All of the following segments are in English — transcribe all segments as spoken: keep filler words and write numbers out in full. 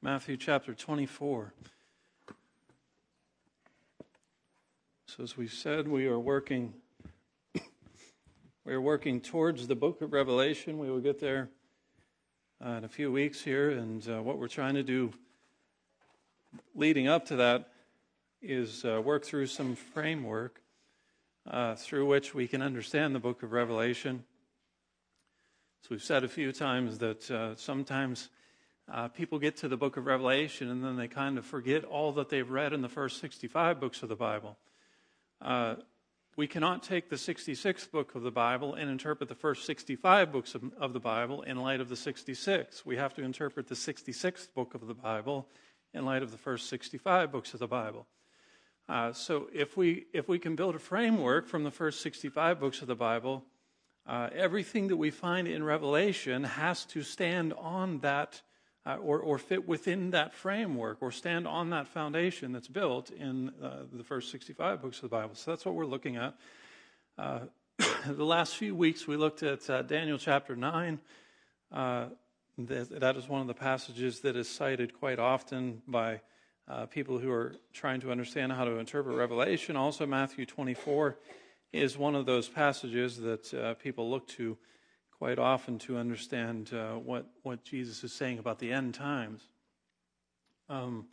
Matthew chapter twenty-four. So as we said, we are working we are working towards the book of Revelation. We will get there uh, in a few weeks here, and uh, what we're trying to do leading up to that is uh, work through some framework uh, through which we can understand the book of Revelation. So we've said a few times that uh, sometimes Uh, people get to the book of Revelation and then they kind of forget all that they've read in the first sixty-five books of the Bible. Uh, we cannot take the sixty-sixth book of the Bible and interpret the first sixty-five books of, of the Bible in light of the sixty-six. We have to interpret the sixty-sixth book of the Bible in light of the first sixty-five books of the Bible. Uh, so if we if we can build a framework from the first sixty-five books of the Bible, uh, everything that we find in Revelation has to stand on that Uh, or, or fit within that framework, or stand on that foundation that's built in uh, the first sixty-five books of the Bible. So that's what we're looking at. Uh, the last few weeks we looked at uh, Daniel chapter nine. Uh, that, that is one of the passages that is cited quite often by uh, people who are trying to understand how to interpret Revelation. Also, Matthew twenty-four is one of those passages that uh, people look to quite often to understand uh, what, what Jesus is saying about the end times. Um,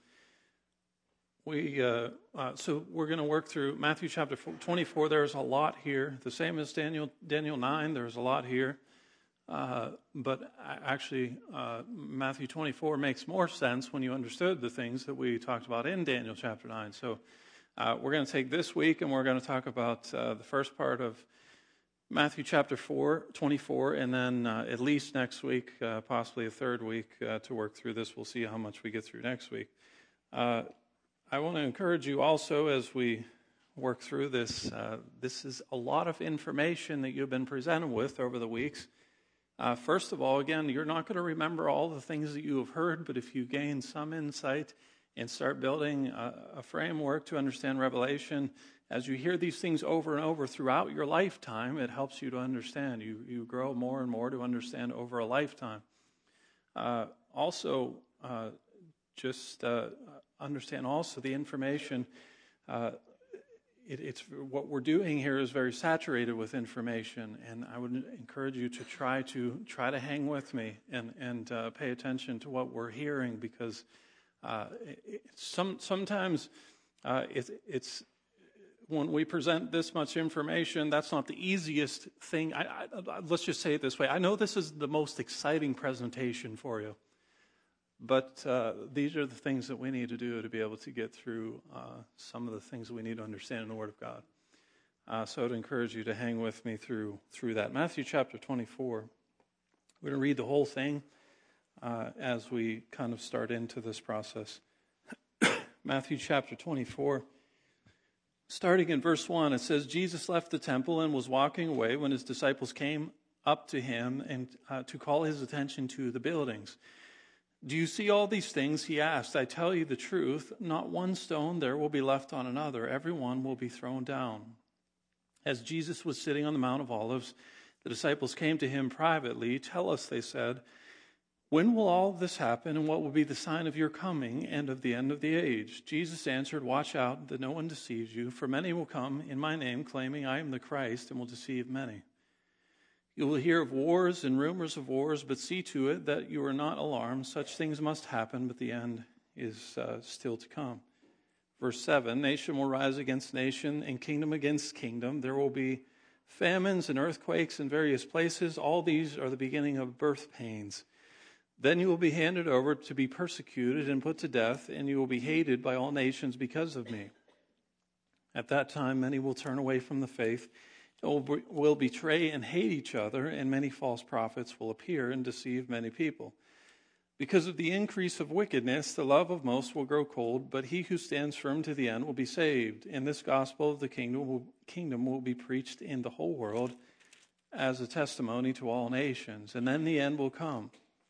we uh, uh, so we're going to work through Matthew chapter twenty-four. There's a lot here. The same as Daniel Daniel nine, there's a lot here. Uh, but actually, uh, Matthew twenty-four makes more sense when you understood the things that we talked about in Daniel chapter nine. So uh, we're going to take this week and we're going to talk about uh, the first part of Matthew chapter four, twenty-four, and then uh, at least next week, uh, possibly a third week uh, to work through this. We'll see how much we get through next week. Uh, I want to encourage you also as we work through this. Uh, this is a lot of information that you've been presented with over the weeks. Uh, first of all, again, you're not going to remember all the things that you have heard, but if you gain some insight and start building a, a framework to understand Revelation, as you hear these things over and over throughout your lifetime, it helps you to understand. You you grow more and more to understand over a lifetime. Uh, also, uh, just uh, understand also the information. Uh, it, it's what we're doing here is very saturated with information, and I would encourage you to try to try to hang with me and and uh, pay attention to what we're hearing, because uh, it, some sometimes uh, it, it's. When we present this much information, that's not the easiest thing. I, I, let's just say it this way. I know this is the most exciting presentation for you, but uh, these are the things that we need to do to be able to get through uh, some of the things that we need to understand in the Word of God. Uh, so I'd encourage you to hang with me through through that. Matthew chapter twenty-four. We're going to read the whole thing uh, as we kind of start into this process. Matthew chapter twenty-four. Starting in verse one, it says, Jesus left the temple and was walking away when his disciples came up to him and uh, to call his attention to the buildings. Do you see all these things? He asked. I tell you the truth, not one stone there will be left on another. Every one will be thrown down. As Jesus was sitting on the Mount of Olives, the disciples came to him privately. Tell us, they said, when will all this happen, and what will be the sign of your coming and of the end of the age? Jesus answered, watch out that no one deceives you, for many will come in my name, claiming I am the Christ, and will deceive many. You will hear of wars and rumors of wars, but see to it that you are not alarmed. Such things must happen, but the end is uh, still to come. Verse seven, nation will rise against nation, and kingdom against kingdom. There will be famines and earthquakes in various places. All these are the beginning of birth pains. Then you will be handed over to be persecuted and put to death, and you will be hated by all nations because of me. At that time, many will turn away from the faith, and will betray and hate each other, and many false prophets will appear and deceive many people. Because of the increase of wickedness, the love of most will grow cold, but he who stands firm to the end will be saved. And this gospel of the kingdom will, kingdom will be preached in the whole world as a testimony to all nations, and then the end will come.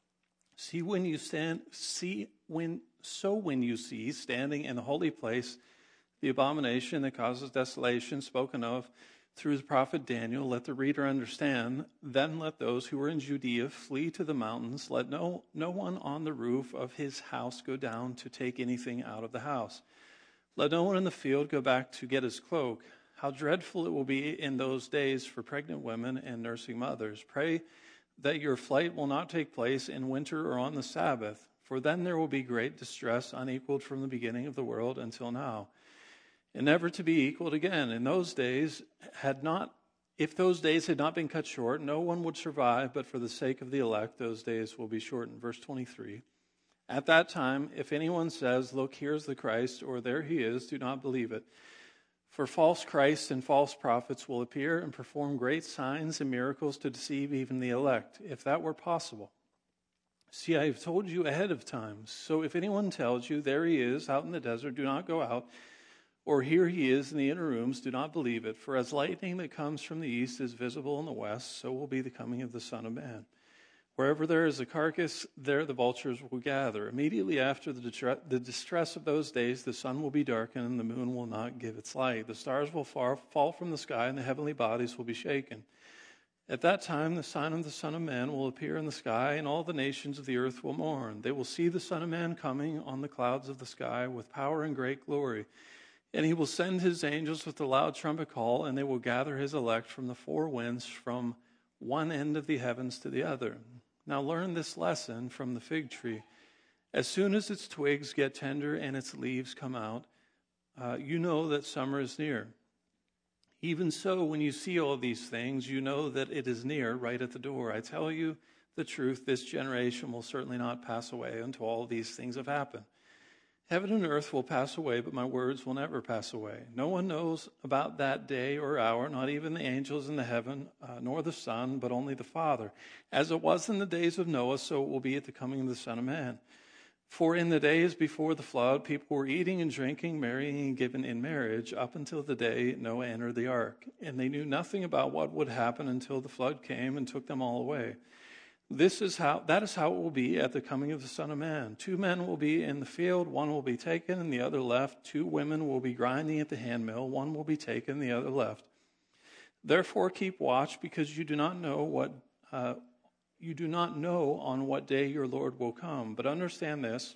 See when you stand, see when, so when you see standing in the holy place the abomination that causes desolation spoken of through the prophet Daniel, let the reader understand. Then let those who are in Judea flee to the mountains. Let no, no one on the roof of his house go down to take anything out of the house. Let no one in the field go back to get his cloak. How dreadful it will be in those days for pregnant women and nursing mothers. Pray that your flight will not take place in winter or on the Sabbath, for then there will be great distress unequaled from the beginning of the world until now, and never to be equaled again. In those days had not, if those days had not been cut short, no one would survive, but for the sake of the elect, those days will be shortened. Verse twenty-three. At that time, if anyone says, look, here's the Christ, or there he is, do not believe it. For false Christs and false prophets will appear and perform great signs and miracles to deceive even the elect, if that were possible. See, I have told you ahead of time. So if anyone tells you, there he is out in the desert, do not go out. Or here he is in the inner rooms, do not believe it. For as lightning that comes from the east is visible in the west, so will be the coming of the Son of Man. Wherever there is a carcass, there the vultures will gather. Immediately after the, distress, the distress of those days, the sun will be darkened and the moon will not give its light. The stars will far, fall from the sky and the heavenly bodies will be shaken. At that time, the sign of the Son of Man will appear in the sky, and all the nations of the earth will mourn. They will see the Son of Man coming on the clouds of the sky with power and great glory. And he will send his angels with a loud trumpet call, and they will gather his elect from the four winds, from one end of the heavens to the other. Now learn this lesson from the fig tree. As soon as its twigs get tender and its leaves come out, uh, you know that summer is near. Even so, when you see all these things, you know that it is near, right at the door. I tell you the truth, this generation will certainly not pass away until all these things have happened. Heaven and earth will pass away, but my words will never pass away. No one knows about that day or hour, not even the angels in the heaven, uh, nor the Son, but only the Father. As it was in the days of Noah, so it will be at the coming of the Son of Man. For in the days before the flood, people were eating and drinking, marrying and giving in marriage, up until the day Noah entered the ark. And they knew nothing about what would happen until the flood came and took them all away. This is how, that is how it will be at the coming of the Son of Man. Two men will be in the field, one will be taken and the other left. Two women will be grinding at the handmill, one will be taken, the other left. Therefore keep watch, because you do not know what uh, you do not know on what day your Lord will come. But understand this,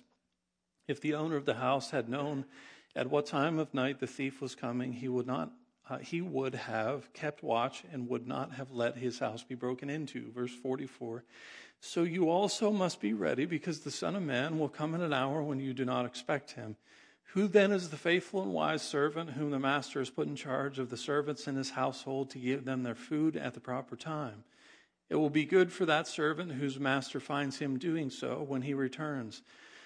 if the owner of the house had known at what time of night the thief was coming, he would not Uh, he would have kept watch and would not have let his house be broken into. Verse forty-four. So you also must be ready, because the Son of Man will come in an hour when you do not expect him. Who then is the faithful and wise servant whom the master has put in charge of the servants in his household to give them their food at the proper time? It will be good for that servant whose master finds him doing so when he returns.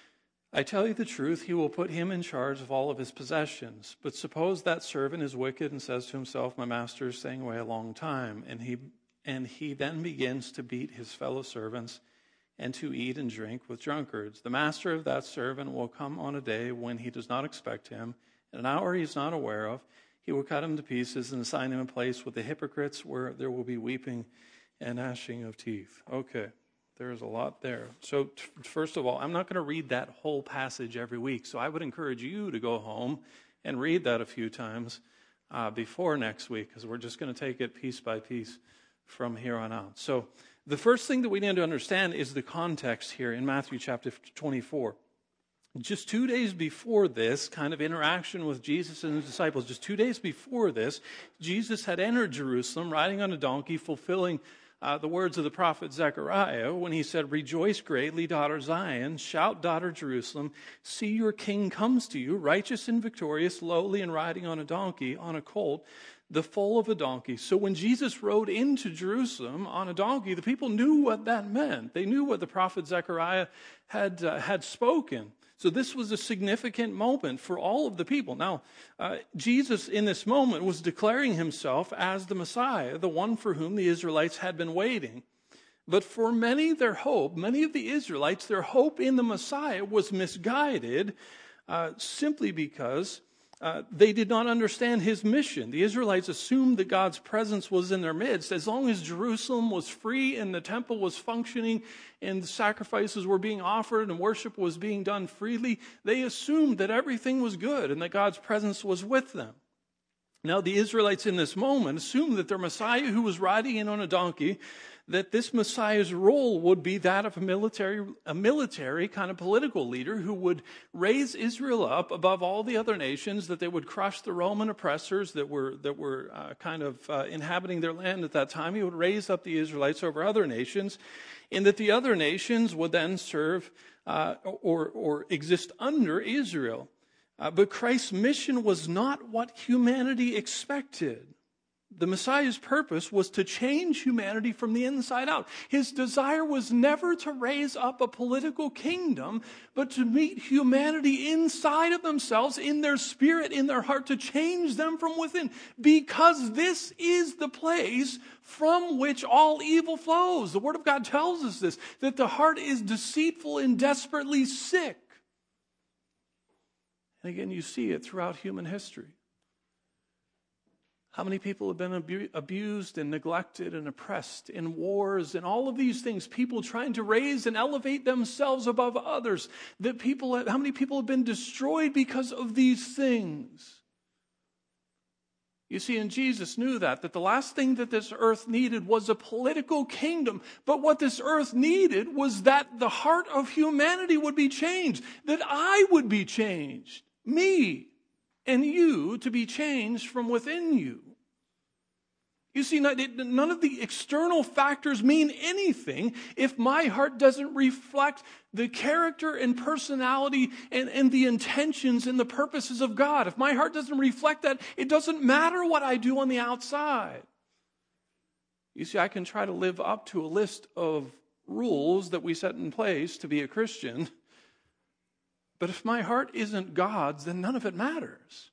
I tell you the truth, he will put him in charge of all of his possessions. But suppose that servant is wicked and says to himself, my master is staying away a long time, and he and he then begins to beat his fellow servants and to eat and drink with drunkards. The master of that servant will come on a day when he does not expect him, at an hour he is not aware of. He will cut him to pieces and assign him a place with the hypocrites, where there will be weeping and gnashing of teeth. Okay. There's a lot there. So t- first of all, I'm not going to read that whole passage every week. So I would encourage you to go home and read that a few times uh, before next week, because we're just going to take it piece by piece from here on out. So the first thing that we need to understand is the context here in Matthew chapter twenty-four. Just two days before this kind of interaction with Jesus and his disciples, just two days before this, Jesus had entered Jerusalem riding on a donkey, fulfilling Uh, the words of the prophet Zechariah when he said, rejoice greatly, daughter Zion, shout, daughter Jerusalem, see your king comes to you, righteous and victorious, lowly and riding on a donkey, on a colt, the foal of a donkey. So when Jesus rode into Jerusalem on a donkey, the people knew what that meant. They knew what the prophet Zechariah had uh, had spoken. So this was a significant moment for all of the people. Now, uh, Jesus in this moment was declaring himself as the Messiah, the one for whom the Israelites had been waiting. But for many, their hope, many of the Israelites, their hope in the Messiah was misguided uh, simply because uh, they did not understand his mission. The Israelites assumed that God's presence was in their midst. As long as Jerusalem was free and the temple was functioning and the sacrifices were being offered and worship was being done freely, they assumed that everything was good and that God's presence was with them. Now, the Israelites in this moment assumed that their Messiah, who was riding in on a donkey, that this Messiah's role would be that of a military, a military kind of political leader who would raise Israel up above all the other nations, that they would crush the Roman oppressors that were that were uh, kind of uh, inhabiting their land at that time. He would raise up the Israelites over other nations, and that the other nations would then serve uh, or or exist under Israel. Uh, but Christ's mission was not what humanity expected. The Messiah's purpose was to change humanity from the inside out. His desire was never to raise up a political kingdom, but to meet humanity inside of themselves, in their spirit, in their heart, to change them from within. Because this is the place from which all evil flows. The Word of God tells us this, that the heart is deceitful and desperately sick. And again, you see it throughout human history. How many people have been abu- abused and neglected and oppressed in wars and all of these things? People trying to raise and elevate themselves above others. That people, how many people have been destroyed because of these things? You see, and Jesus knew that, that the last thing that this earth needed was a political kingdom. But what this earth needed was that the heart of humanity would be changed. That I would be changed. Me. And you to be changed from within you. You see, none of the external factors mean anything if my heart doesn't reflect the character and personality and, and the intentions and the purposes of God. If my heart doesn't reflect that, it doesn't matter what I do on the outside. You see, I can try to live up to a list of rules that we set in place to be a Christian, but if my heart isn't God's, then none of it matters.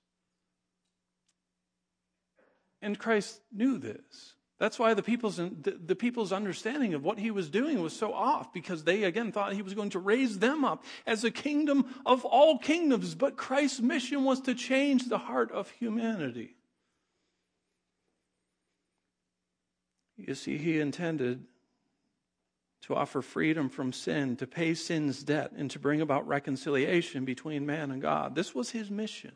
And Christ knew this. That's why the people's, the, the people's understanding of what he was doing was so off, because they, again, thought he was going to raise them up as a kingdom of all kingdoms. But Christ's mission was to change the heart of humanity. You see, he intended to offer freedom from sin, to pay sin's debt, and to bring about reconciliation between man and God. This was his mission.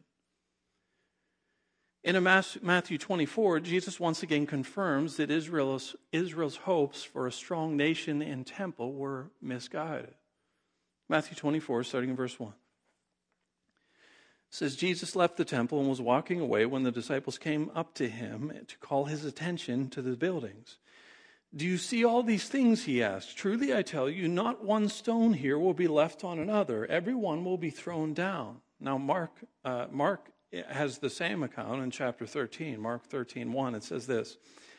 In Matthew twenty-four, Jesus once again confirms that Israel's, Israel's hopes for a strong nation and temple were misguided. Matthew twenty-four, starting in verse one. It says, Jesus left the temple and was walking away when the disciples came up to him to call his attention to the buildings. Do you see all these things, he asked. Truly I tell you, not one stone here will be left on another. Every one will be thrown down. Now Mark, uh, Mark has the same account in chapter thirteen, Mark thirteen one. It says this,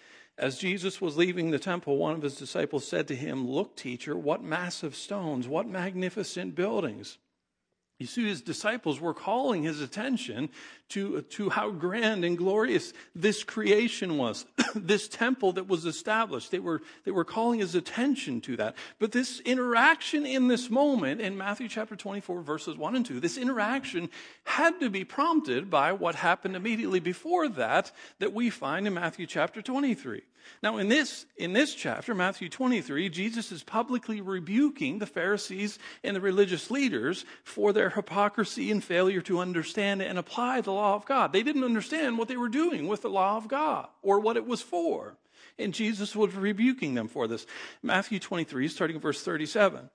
as Jesus was leaving the temple, one of his disciples said to him, look, teacher, what massive stones, what magnificent buildings. You see, his disciples were calling his attention to, to how grand and glorious this creation was, this temple that was established. They were, they were calling his attention to that. But this interaction in this moment, in Matthew chapter twenty-four, verses one and two, this interaction had to be prompted by what happened immediately before that, that we find in Matthew chapter twenty-three. Now, in this, in this chapter, Matthew twenty-three, Jesus is publicly rebuking the Pharisees and the religious leaders for their hypocrisy and failure to understand and apply the law of God. They didn't understand what they were doing with the law of God or what it was for. And Jesus was rebuking them for this. Matthew twenty-three, starting in verse thirty-seven.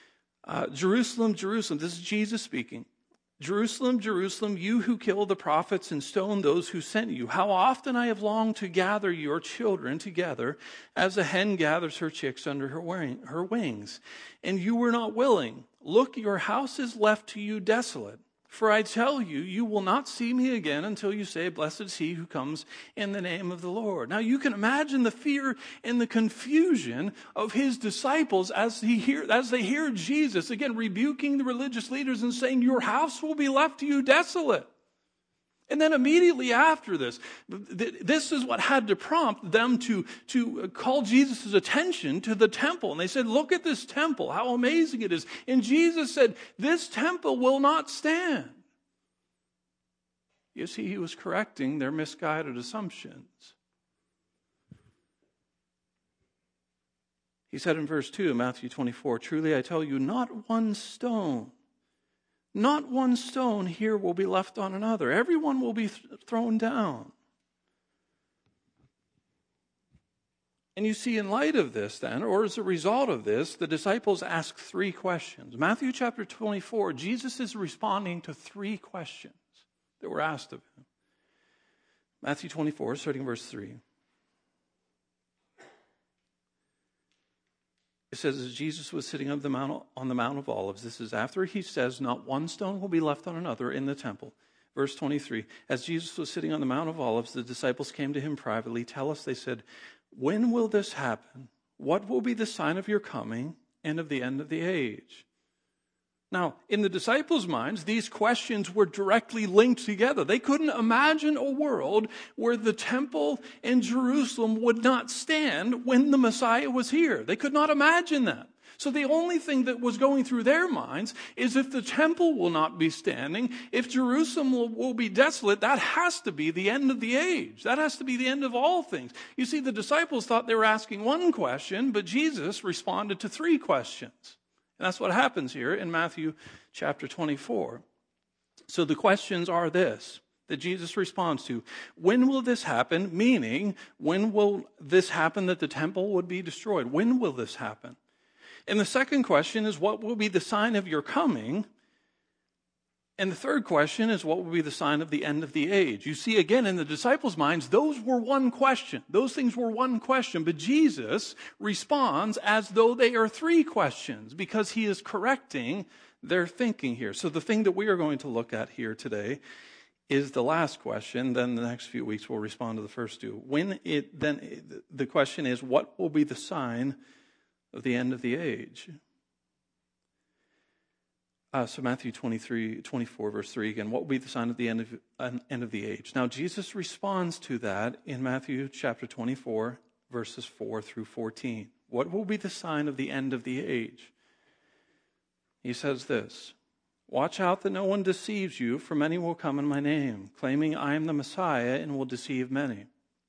Uh, Jerusalem, Jerusalem, this is Jesus speaking. Jerusalem, Jerusalem, you who kill the prophets and stone those who sent you. How often I have longed to gather your children together as a hen gathers her chicks under her wings. And you were not willing. Look, your house is left to you desolate. For I tell you, you will not see me again until you say, blessed is he who comes in the name of the Lord. Now you can imagine the fear and the confusion of his disciples as, he hear, as they hear Jesus, again, rebuking the religious leaders and saying, your house will be left to you desolate. And then immediately after this, this is what had to prompt them to, to call Jesus' attention to the temple. And they said, look at this temple, how amazing it is. And Jesus said, this temple will not stand. You see, he was correcting their misguided assumptions. He said in verse two of Matthew twenty-four, truly I tell you, not one stone Not one stone here will be left on another. Everyone will be th- thrown down. And you see, in light of this then, or as a result of this, the disciples ask three questions. Matthew chapter twenty-four, Jesus is responding to three questions that were asked of him. Matthew twenty-four, starting verse three. It says, as Jesus was sitting on the Mount, on the Mount of Olives, this is after he says, not one stone will be left on another in the temple. Verse twenty-three, as Jesus was sitting on the Mount of Olives, the disciples came to him privately. Tell us, they said, when will this happen? What will be the sign of your coming and of the end of the age? Now, in the disciples' minds, these questions were directly linked together. They couldn't imagine a world where the temple in Jerusalem would not stand when the Messiah was here. They could not imagine that. So the only thing that was going through their minds is if the temple will not be standing, if Jerusalem will, will be desolate, that has to be the end of the age. That has to be the end of all things. You see, the disciples thought they were asking one question, but Jesus responded to three questions. And that's what happens here in Matthew chapter twenty-four. So the questions are this, that Jesus responds to. When will this happen? Meaning, when will this happen that the temple would be destroyed? When will this happen? And the second question is, what will be the sign of your coming? And the third question is, what will be the sign of the end of the age? You see, again, in the disciples' minds, those were one question. Those things were one question. But Jesus responds as though they are three questions because he is correcting their thinking here. So the thing that we are going to look at here today is the last question. Then the next few weeks we'll respond to the first two. When it then the question is, what will be the sign of the end of the age? Uh, so Matthew twenty-three, twenty-four, verse three again. What will be the sign of the end of, uh, end of the age? Now Jesus responds to that in Matthew chapter twenty-four, verses four through fourteen. What will be the sign of the end of the age? He says this, watch out that no one deceives you, for many will come in my name, claiming I am the Messiah, and will deceive many.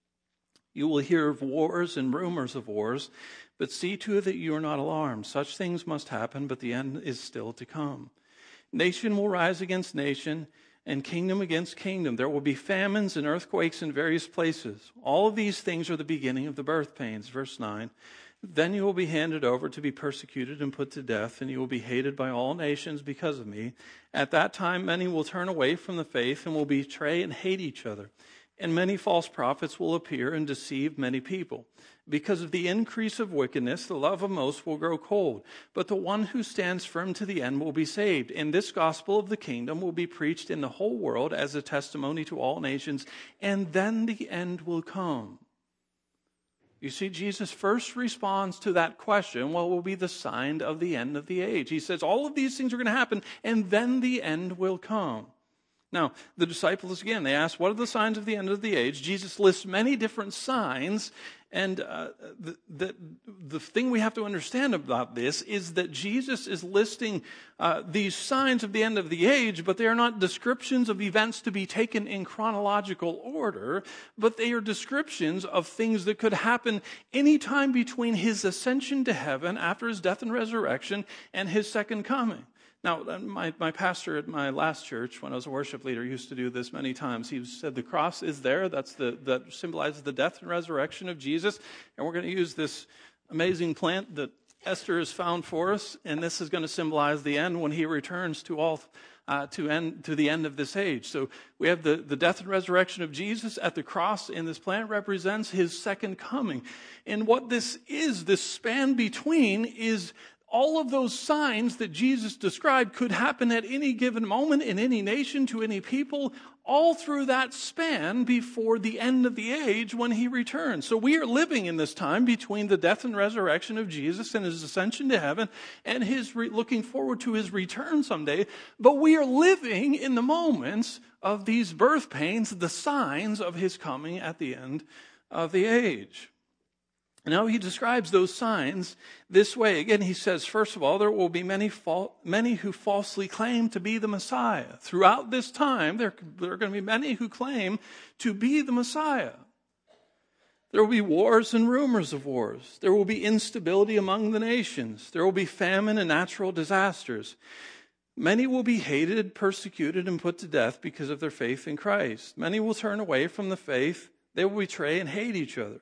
You will hear of wars and rumors of wars, but see to it that you are not alarmed. Such things must happen, but the end is still to come. Nation will rise against nation, and kingdom against kingdom. There will be famines and earthquakes in various places. All of these things are the beginning of the birth pains. Verse nine. Then you will be handed over to be persecuted and put to death, and you will be hated by all nations because of me. At that time, many will turn away from the faith and will betray and hate each other. And many false prophets will appear and deceive many people. Because of the increase of wickedness, the love of most will grow cold. But the one who stands firm to the end will be saved. And this gospel of the kingdom will be preached in the whole world as a testimony to all nations. And then the end will come. You see, Jesus first responds to that question, what will be the sign of the end of the age? He says all of these things are going to happen, and then the end will come. Now, the disciples, again, they ask, what are the signs of the end of the age? Jesus lists many different signs, and uh, the, the, the thing we have to understand about this is that Jesus is listing uh, these signs of the end of the age, but they are not descriptions of events to be taken in chronological order, but they are descriptions of things that could happen anytime between his ascension to heaven after his death and resurrection and his second coming. Now, my, my pastor at my last church, when I was a worship leader, used to do this many times. He said the cross is there. That's the that symbolizes the death and resurrection of Jesus. And we're going to use this amazing plant that Esther has found for us, and this is going to symbolize the end when he returns to all uh, to end to the end of this age. So we have the, the death and resurrection of Jesus at the cross, and this plant represents his second coming. And what this is, this span between, is all of those signs that Jesus described could happen at any given moment in any nation to any people, all through that span before the end of the age when he returns. So we are living in this time between the death and resurrection of Jesus and his ascension to heaven and his re- looking forward to his return someday. But we are living in the moments of these birth pains, the signs of his coming at the end of the age. Now he describes those signs this way. Again, he says, first of all, there will be many fal- many who falsely claim to be the Messiah. Throughout this time, there, there are going to be many who claim to be the Messiah. There will be wars and rumors of wars. There will be instability among the nations. There will be famine and natural disasters. Many will be hated, persecuted, and put to death because of their faith in Christ. Many will turn away from the faith. They will betray and hate each other.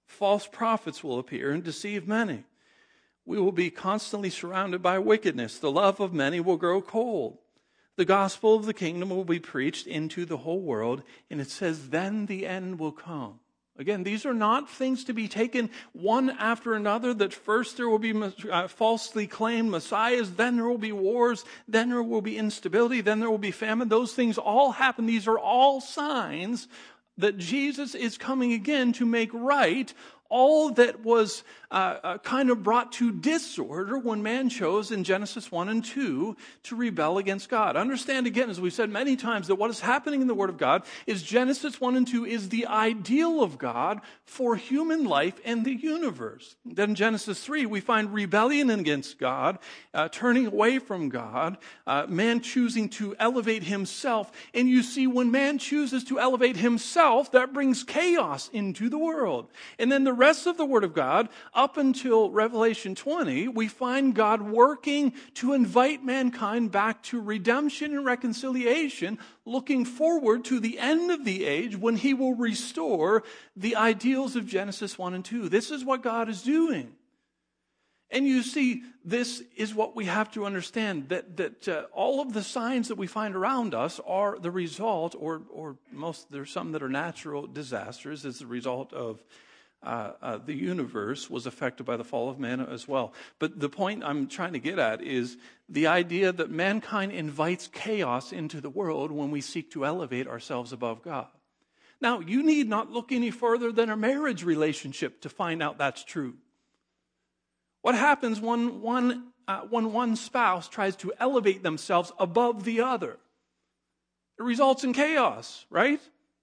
False prophets will appear and deceive many. We will be constantly surrounded by wickedness. The love of many will grow cold. The gospel of the kingdom will be preached into the whole world, and it says, then the end will come. Again, these are not things to be taken one after another, that first there will be uh, falsely claimed messiahs, then there will be wars, then there will be instability, then there will be famine. Those things all happen. These are all signs that Jesus is coming again to make right all that was uh, uh, kind of brought to disorder when man chose in Genesis one and two to rebel against God. Understand again, as we've said many times, that what is happening in the Word of God is Genesis one and two is the ideal of God for human life and the universe. Then in Genesis three, we find rebellion against God, uh, turning away from God, uh, man choosing to elevate himself. And you see, when man chooses to elevate himself, that brings chaos into the world. And then the rest of the Word of God, up until Revelation twenty, we find God working to invite mankind back to redemption and reconciliation, looking forward to the end of the age when He will restore the ideals of Genesis one and two. This is what God is doing. And you see, this is what we have to understand, that, that uh, all of the signs that we find around us are the result, or, or most, there's some that are natural disasters as the result of Uh, uh, the universe was affected by the fall of man as well. But the point I'm trying to get at is the idea that mankind invites chaos into the world when we seek to elevate ourselves above God. Now, you need not look any further than a marriage relationship to find out that's true. What happens when one, uh, when one spouse tries to elevate themselves above the other? It results in chaos, right?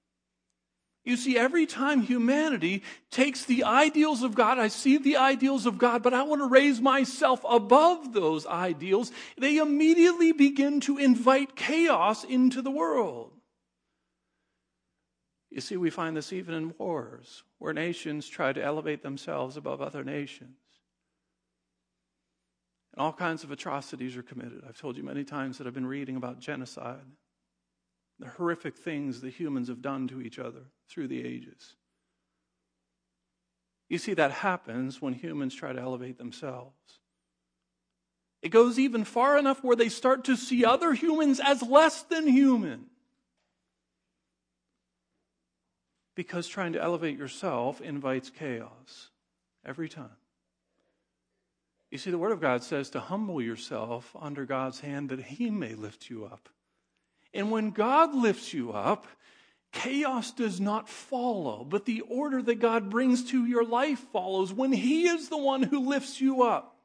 You see, every time humanity takes the ideals of God, I see the ideals of God, but I want to raise myself above those ideals, they immediately begin to invite chaos into the world. You see, we find this even in wars, where nations try to elevate themselves above other nations. And all kinds of atrocities are committed. I've told you many times that I've been reading about genocide, the horrific things that humans have done to each other through the ages. You see, that happens when humans try to elevate themselves. It goes even far enough where they start to see other humans as less than human. Because trying to elevate yourself invites chaos every time. You see, the Word of God says to humble yourself under God's hand that He may lift you up. And when God lifts you up, chaos does not follow, but the order that God brings to your life follows when He is the one who lifts you up.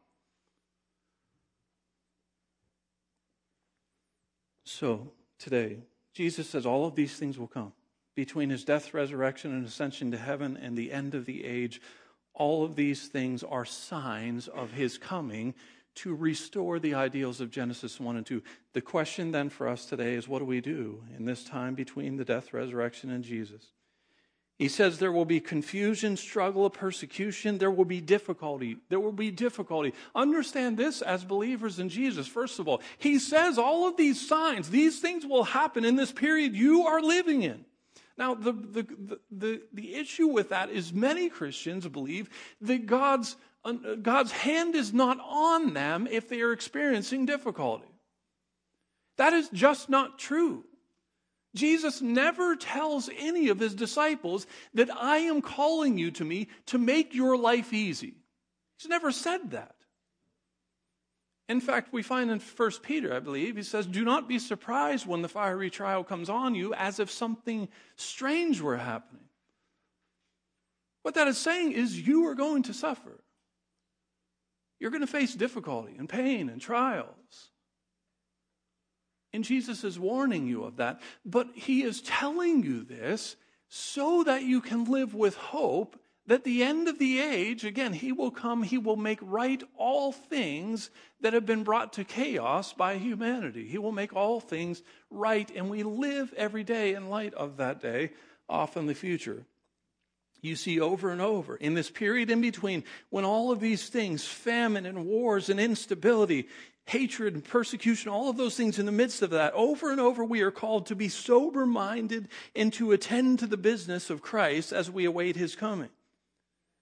So, today, Jesus says all of these things will come. Between His death, resurrection, and ascension to heaven and the end of the age, all of these things are signs of His coming to restore the ideals of Genesis one and two. The question then for us today is, what do we do in this time between the death, resurrection, and Jesus? He says there will be confusion, struggle, persecution. There will be difficulty. There will be difficulty. Understand this as believers in Jesus. First of all, He says all of these signs, these things will happen in this period you are living in. Now, the, the, the, the, the issue with that is many Christians believe that God's God's hand is not on them if they are experiencing difficulty. That is just not true. Jesus never tells any of His disciples that I am calling you to me to make your life easy. He's never said that. In fact, we find in First Peter, I believe, he says, do not be surprised when the fiery trial comes on you as if something strange were happening. What that is saying is you are going to suffer. You're going to face difficulty and pain and trials. And Jesus is warning you of that. But He is telling you this so that you can live with hope that the end of the age, again, He will come, He will make right all things that have been brought to chaos by humanity. He will make all things right, and we live every day in light of that day off in the future. You see over and over in this period in between when all of these things, famine and wars and instability, hatred and persecution, all of those things in the midst of that, over and over we are called to be sober-minded and to attend to the business of Christ as we await His coming.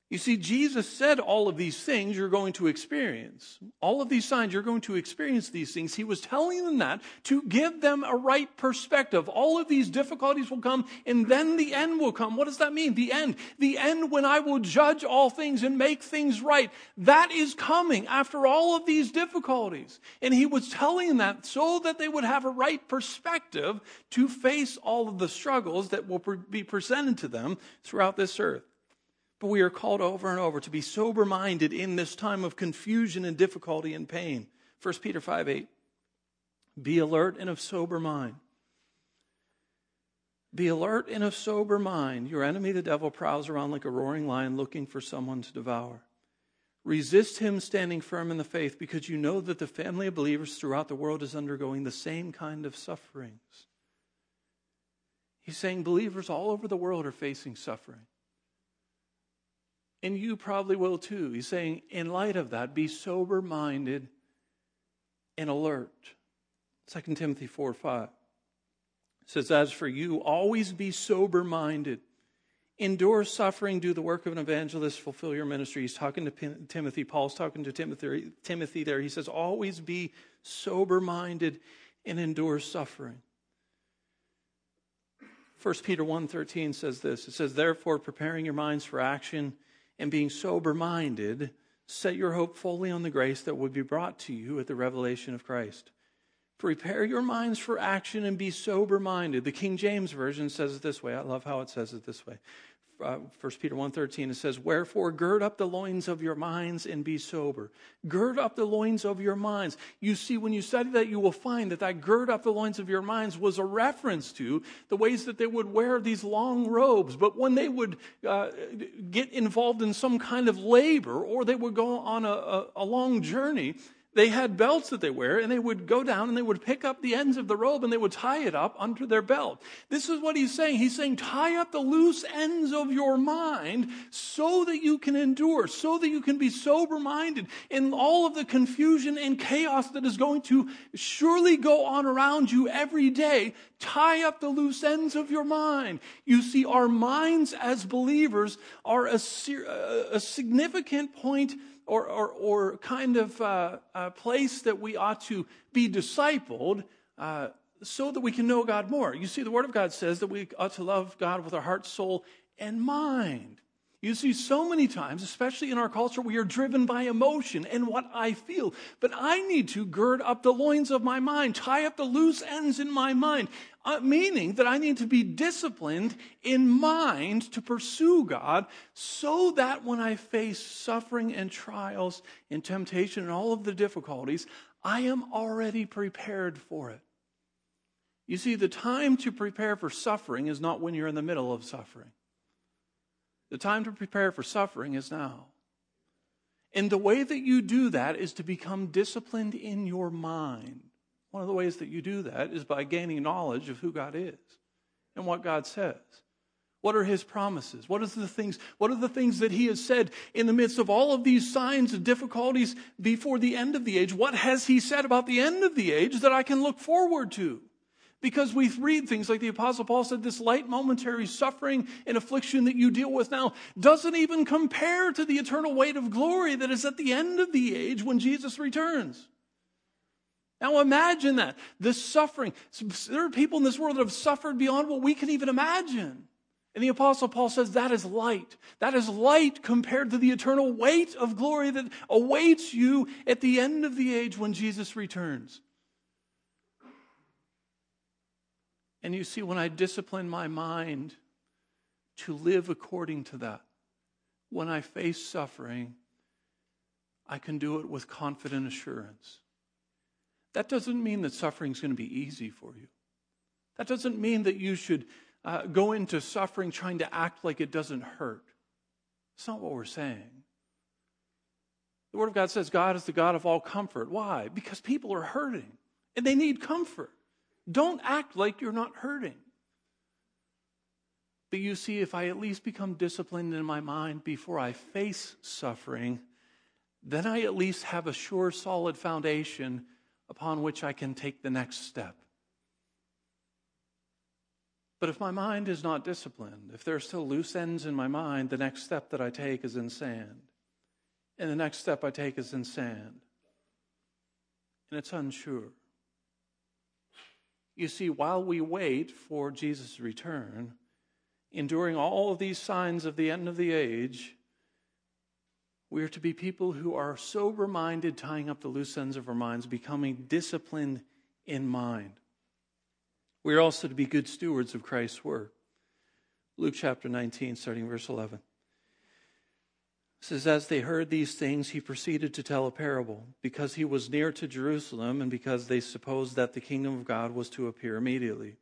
You see, Jesus said all of these things you're going to experience. All of these signs, you're going to experience these things. He was telling them that to give them a right perspective. All of these difficulties will come, and then the end will come. What does that mean? The end. The end when I will judge all things and make things right. That is coming after all of these difficulties. And he was telling them that so that they would have a right perspective to face all of the struggles that will be presented to them throughout this earth. But we are called over and over to be sober-minded in this time of confusion and difficulty and pain. First Peter five eight. Be alert and of sober mind. Be alert and of sober mind. Your enemy, the devil, prowls around like a roaring lion looking for someone to devour. Resist him standing firm in the faith, because you know that the family of believers throughout the world is undergoing the same kind of sufferings. He's saying believers all over the world are facing suffering. And you probably will too. He's saying, in light of that, be sober-minded and alert. Second Timothy four five says, as for you, always be sober-minded. Endure suffering, do the work of an evangelist, fulfill your ministry. He's talking to Timothy. Paul's talking to Timothy, Timothy there. He says, always be sober-minded and endure suffering. First Peter one thirteen says this. It says, therefore, preparing your minds for action and being sober-minded, set your hope fully on the grace that will be brought to you at the revelation of Christ. Prepare your minds for action and be sober-minded. The King James Version says it this way. I love how it says it this way. Uh, First Peter one thirteen, it says, wherefore gird up the loins of your minds and be sober. Gird up the loins of your minds. You see, when you study that, you will find that that gird up the loins of your minds was a reference to the ways that they would wear these long robes. But when they would uh, get involved in some kind of labor, or they would go on a, a, a long journey, they had belts that they wear, and they would go down and they would pick up the ends of the robe and they would tie it up under their belt. This is what he's saying. He's saying, tie up the loose ends of your mind so that you can endure, so that you can be sober-minded in all of the confusion and chaos that is going to surely go on around you every day. Tie up the loose ends of your mind. You see, our minds as believers are a, a significant point Or, or, or kind of uh, a place that we ought to be discipled uh, so that we can know God more. You see, the Word of God says that we ought to love God with our heart, soul, and mind. You see, so many times, especially in our culture, we are driven by emotion and what I feel. But I need to gird up the loins of my mind, tie up the loose ends in my mind, uh, meaning that I need to be disciplined in mind to pursue God so that when I face suffering and trials and temptation and all of the difficulties, I am already prepared for it. You see, the time to prepare for suffering is not when you're in the middle of suffering. The time to prepare for suffering is now. And the way that you do that is to become disciplined in your mind. One of the ways that you do that is by gaining knowledge of who God is and what God says. What are His promises? What are the things, what are the things that He has said in the midst of all of these signs and difficulties before the end of the age? What has He said about the end of the age that I can look forward to? Because we read things like the Apostle Paul said, this light momentary suffering and affliction that you deal with now doesn't even compare to the eternal weight of glory that is at the end of the age when Jesus returns. Now imagine that. This suffering. There are people in this world that have suffered beyond what we can even imagine. And the Apostle Paul says that is light. That is light compared to the eternal weight of glory that awaits you at the end of the age when Jesus returns. And you see, when I discipline my mind to live according to that, when I face suffering, I can do it with confident assurance. That doesn't mean that suffering is going to be easy for you. That doesn't mean that you should uh, go into suffering trying to act like it doesn't hurt. That's not what we're saying. The Word of God says God is the God of all comfort. Why? Because people are hurting and they need comfort. Don't act like you're not hurting. But you see, if I at least become disciplined in my mind before I face suffering, then I at least have a sure, solid foundation upon which I can take the next step. But if my mind is not disciplined, if there are still loose ends in my mind, the next step that I take is in sand. And the next step I take is in sand. And it's unsure. You see, while we wait for Jesus' return, enduring all of these signs of the end of the age, we are to be people who are sober-minded, tying up the loose ends of our minds, becoming disciplined in mind. We are also to be good stewards of Christ's word. Luke chapter nineteen, starting verse eleven. It says, as they heard these things, he proceeded to tell a parable, because he was near to Jerusalem and because they supposed that the kingdom of God was to appear immediately.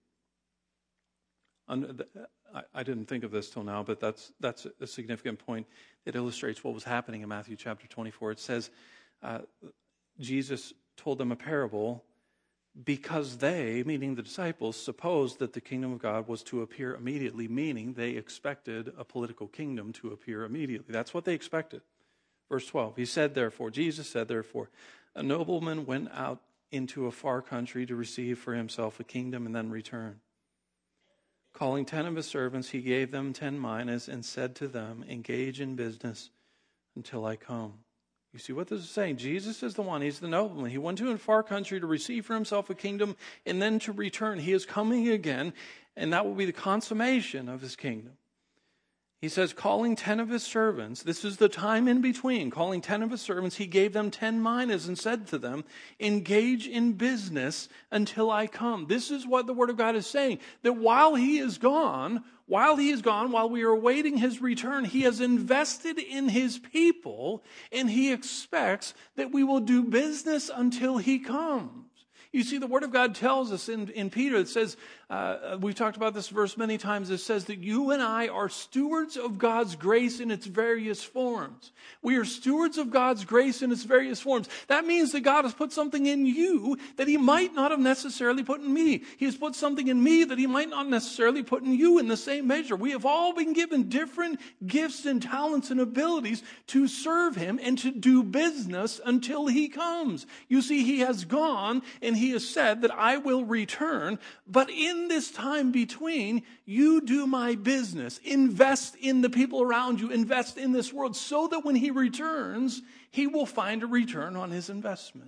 I didn't think of this till now, but that's that's a significant point. It illustrates what was happening in Matthew chapter twenty-four. It says, uh, Jesus told them a parable because they, meaning the disciples, supposed that the kingdom of God was to appear immediately, meaning they expected a political kingdom to appear immediately. That's what they expected. Verse twelve, he said, therefore, Jesus said, therefore, a nobleman went out into a far country to receive for himself a kingdom and then return. Calling ten of his servants, he gave them ten minas and said to them, engage in business until I come. You see what this is saying? Jesus is the one. He's the nobleman. He went to a far country to receive for himself a kingdom and then to return. He is coming again, and that will be the consummation of his kingdom. He says, calling ten of his servants, this is the time in between, calling ten of his servants, he gave them ten minas and said to them, engage in business until I come. This is what the Word of God is saying, that while he is gone, while he is gone, while we are awaiting his return, he has invested in his people, and he expects that we will do business until he comes. You see, the Word of God tells us in, in Peter, it says, uh, we've talked about this verse many times, it says that you and I are stewards of God's grace in its various forms. We are stewards of God's grace in its various forms. That means that God has put something in you that he might not have necessarily put in me. He has put something in me that he might not necessarily put in you in the same measure. We have all been given different gifts and talents and abilities to serve him and to do business until he comes. You see, he has gone and he has said that I will return, but in this time between, you do my business. Invest in the people around you. Invest in this world so that when he returns, he will find a return on his investment.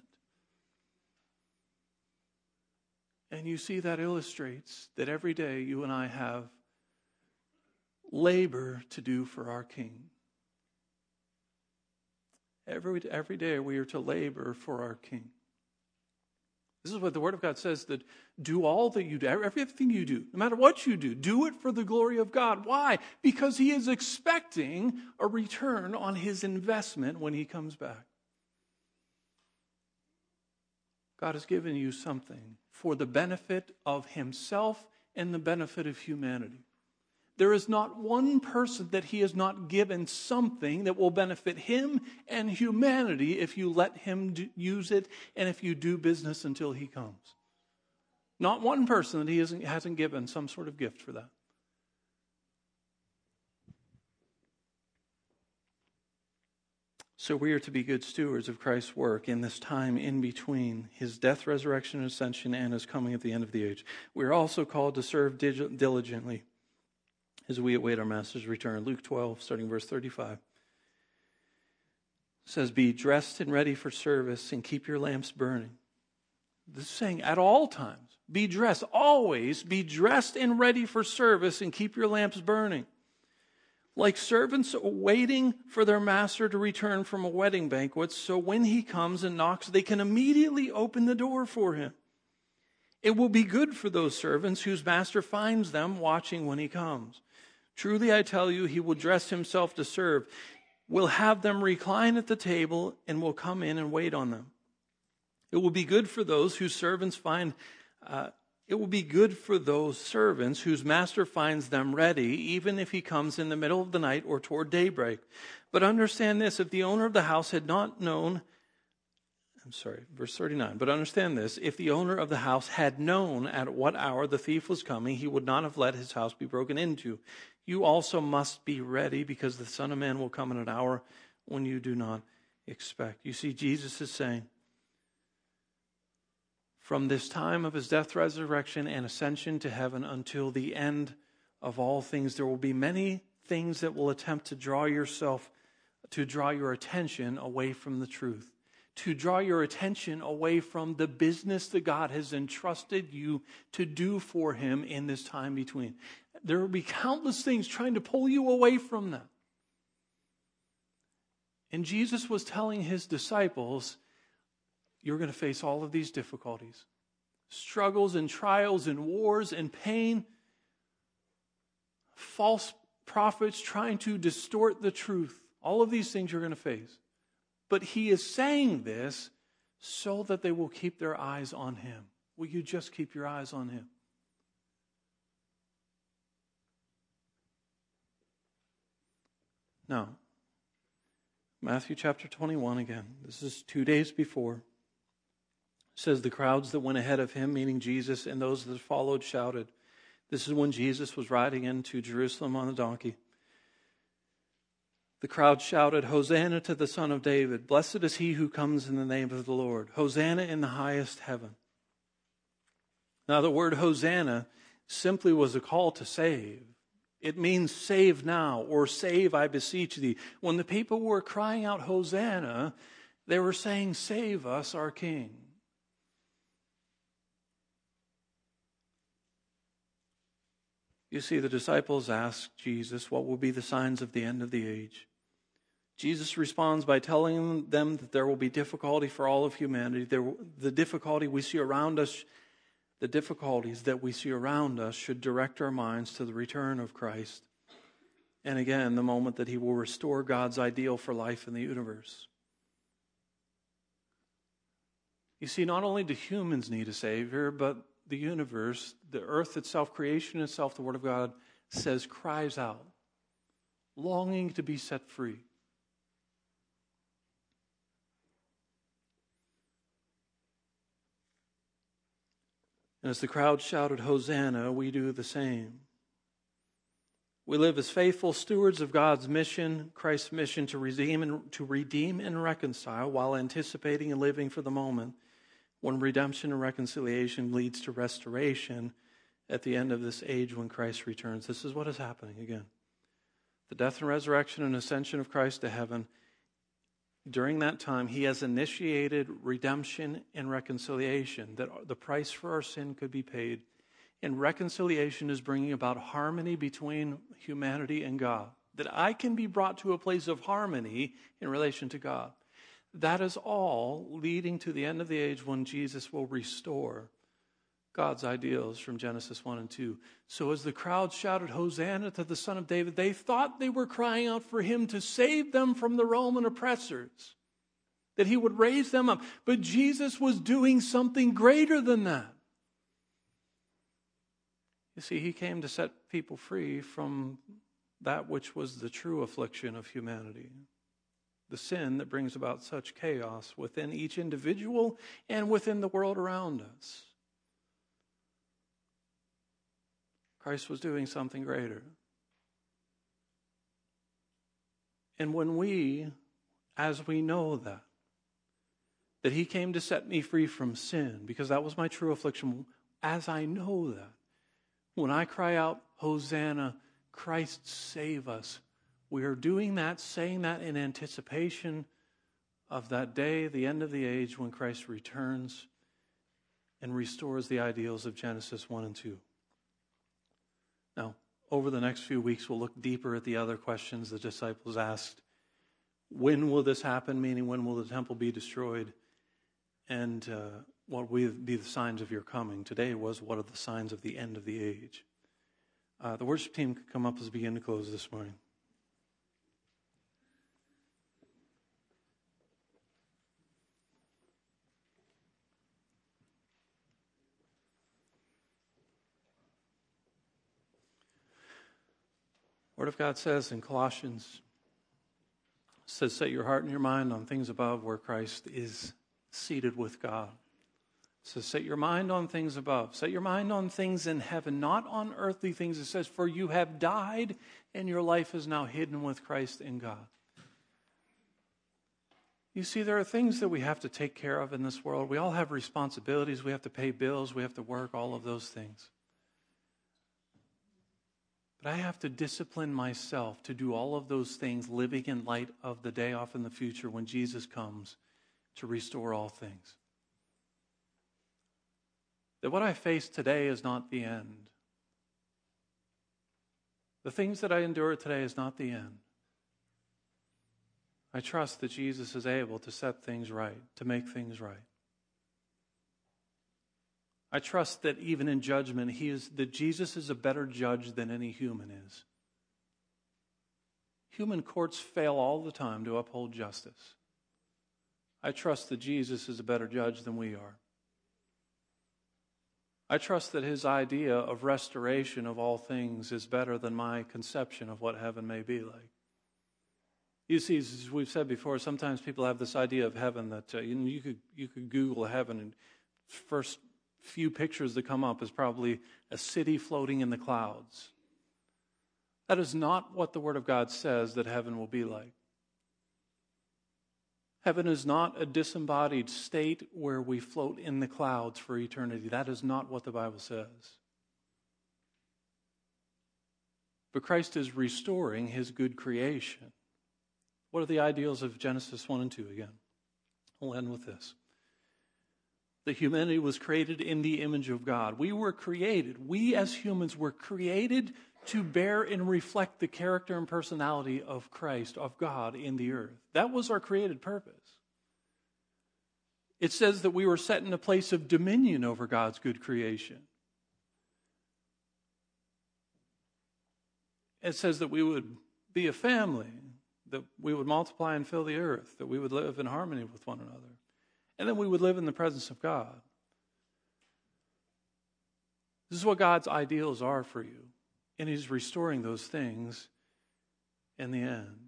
And you see, that illustrates that every day you and I have labor to do for our King. Every, every day we are to labor for our King. This is what the Word of God says, that do all that you do, everything you do, no matter what you do, do it for the glory of God. Why? Because he is expecting a return on his investment when he comes back. God has given you something for the benefit of himself and the benefit of humanity. There is not one person that he has not given something that will benefit him and humanity if you let him do, use it and if you do business until he comes. Not one person that he hasn't, hasn't given some sort of gift for that. So we are to be good stewards of Christ's work in this time in between his death, resurrection, and ascension and his coming at the end of the age. We are also called to serve diligently as we await our Master's return. Luke twelve, starting verse thirty-five, says, be dressed and ready for service and keep your lamps burning. This is saying at all times, be dressed, always be dressed and ready for service and keep your lamps burning. Like servants waiting for their master to return from a wedding banquet, so when he comes and knocks, they can immediately open the door for him. It will be good for those servants whose master finds them watching when he comes. Truly, I tell you, he will dress himself to serve, will have them recline at the table, and will come in and wait on them. It will be good for those whose servants find, uh, it will be good for those servants whose master finds them ready, even if he comes in the middle of the night or toward daybreak. But understand this, if the owner of the house had not known, I'm sorry, verse thirty-nine. But understand this, if the owner of the house had known at what hour the thief was coming, he would not have let his house be broken into. You also must be ready, because the Son of Man will come in an hour when you do not expect. You see, Jesus is saying, from this time of his death, resurrection, and ascension to heaven until the end of all things. There will be many things that will attempt to draw yourself, to draw your attention away from the truth, to draw your attention away from the business that God has entrusted you to do for him in this time between. There will be countless things trying to pull you away from that. And Jesus was telling his disciples, you're going to face all of these difficulties, struggles and trials and wars and pain, false prophets trying to distort the truth. All of these things you're going to face. But he is saying this so that they will keep their eyes on him. Will you just keep your eyes on him? Now, Matthew chapter twenty-one again. This is two days before. It says, the crowds that went ahead of him, meaning Jesus, and those that followed shouted. This is when Jesus was riding into Jerusalem on a donkey. The crowd shouted, Hosanna to the Son of David. Blessed is he who comes in the name of the Lord. Hosanna in the highest heaven. Now the word Hosanna simply was a call to save. It means save now, or save, I beseech thee. When the people were crying out Hosanna, they were saying, save us, our King. You see, the disciples asked Jesus, what will be the signs of the end of the age? Jesus responds by telling them that there will be difficulty for all of humanity. There, the difficulty we see around us, the difficulties that we see around us should direct our minds to the return of Christ. And again, the moment that he will restore God's ideal for life in the universe. You see, not only do humans need a Savior, but the universe, the earth itself, creation itself, the Word of God says, cries out, longing to be set free. And as the crowd shouted, Hosanna, we do the same. We live as faithful stewards of God's mission, Christ's mission to redeem and to redeem and reconcile, while anticipating and living for the moment when redemption and reconciliation leads to restoration at the end of this age when Christ returns. This is what is happening again. The death and resurrection and ascension of Christ to heaven. During that time, he has initiated redemption and reconciliation, that the price for our sin could be paid. And reconciliation is bringing about harmony between humanity and God, that I can be brought to a place of harmony in relation to God. That is all leading to the end of the age when Jesus will restore God's ideals from Genesis one and two. So as the crowd shouted, Hosanna to the Son of David, they thought they were crying out for him to save them from the Roman oppressors, that he would raise them up. But Jesus was doing something greater than that. You see, he came to set people free from that which was the true affliction of humanity, the sin that brings about such chaos within each individual and within the world around us. Christ was doing something greater. And when we, as we know that, that he came to set me free from sin, because that was my true affliction, as I know that, when I cry out, Hosanna, Christ save us, we are doing that, saying that in anticipation of that day, the end of the age, when Christ returns and restores the ideals of Genesis one and two. Now, over the next few weeks, we'll look deeper at the other questions the disciples asked. When will this happen? Meaning, when will the temple be destroyed? And uh, what will be the signs of your coming? Today was, what are the signs of the end of the age? Uh, the worship team could come up as we begin to close this morning. Word of God says in Colossians, it says, set your heart and your mind on things above where Christ is seated with God. It says, set your mind on things above. Set your mind on things in heaven, not on earthly things. It says, for you have died and your life is now hidden with Christ in God. You see, there are things that we have to take care of in this world. We all have responsibilities. We have to pay bills. We have to work, all of those things. But I have to discipline myself to do all of those things, living in light of the day off in the future when Jesus comes to restore all things. That what I face today is not the end. The things that I endure today is not the end. I trust that Jesus is able to set things right, to make things right. I trust that even in judgment, he is that Jesus is a better judge than any human is. Human courts fail all the time to uphold justice. I trust that Jesus is a better judge than we are. I trust that his idea of restoration of all things is better than my conception of what heaven may be like. You see, as we've said before, sometimes people have this idea of heaven that uh, you, know, you could you could Google heaven, and first few pictures that come up is probably a city floating in the clouds. That is not what the Word of God says that heaven will be like. Heaven is not a disembodied state where we float in the clouds for eternity. That is not what the Bible says. But Christ is restoring his good creation. What are the ideals of Genesis one and two again? We'll end with this. That humanity was created in the image of God. We were created, we as humans were created to bear and reflect the character and personality of Christ, of God in the earth. That was our created purpose. It says that we were set in a place of dominion over God's good creation. It says that we would be a family, that we would multiply and fill the earth, that we would live in harmony with one another, and then we would live in the presence of God. This is what God's ideals are for you, and he's restoring those things in the end.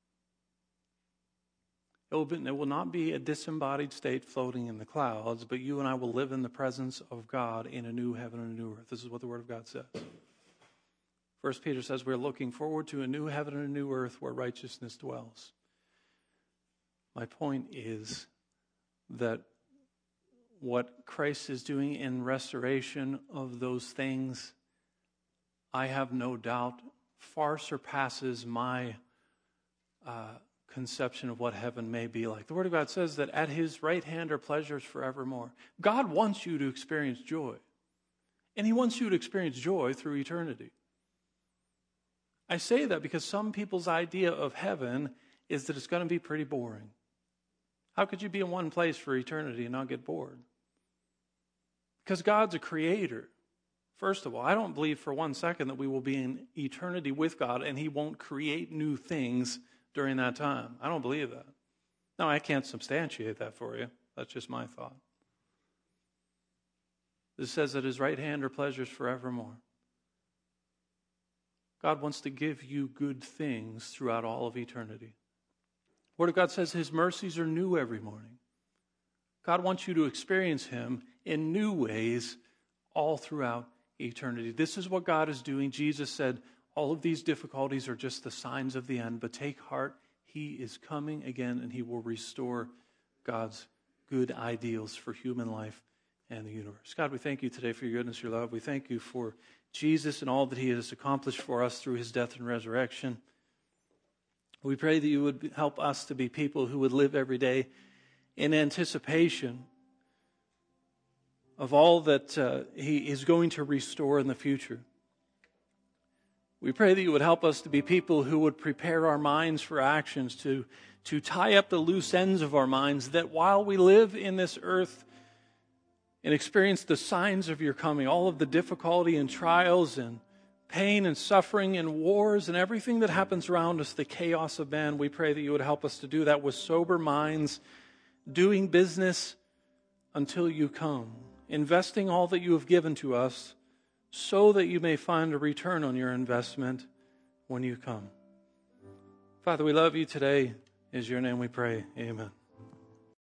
It will, be, it will not be a disembodied state floating in the clouds, but you and I will live in the presence of God in a new heaven and a new earth. This is what the Word of God says. First Peter says we're looking forward to a new heaven and a new earth where righteousness dwells. My point is that what Christ is doing in restoration of those things, I have no doubt, far surpasses my uh, conception of what heaven may be like. The Word of God says that at his right hand are pleasures forevermore. God wants you to experience joy. And he wants you to experience joy through eternity. I say that because some people's idea of heaven is that it's going to be pretty boring. How could you be in one place for eternity and not get bored? Because God's a creator. First of all, I don't believe for one second that we will be in eternity with God and he won't create new things during that time. I don't believe that. No, I can't substantiate that for you. That's just my thought. This says that his right hand are pleasures forevermore. God wants to give you good things throughout all of eternity. The Word of God says his mercies are new every morning. God wants you to experience him in new ways all throughout eternity. This is what God is doing. Jesus said, all of these difficulties are just the signs of the end, but take heart, he is coming again and he will restore God's good ideals for human life and the universe. God, we thank you today for your goodness, your love. We thank you for Jesus and all that he has accomplished for us through his death and resurrection. We pray that you would help us to be people who would live every day in anticipation of all that uh, he is going to restore in the future. We pray that you would help us to be people who would prepare our minds for actions, to, to tie up the loose ends of our minds, that while we live in this earth and experience the signs of your coming, all of the difficulty and trials and pain and suffering and wars and everything that happens around us, the chaos of man, we pray that you would help us to do that with sober minds, doing business until you come, investing all that you have given to us so that you may find a return on your investment when you come. Father, we love you today. In your name we pray. Amen.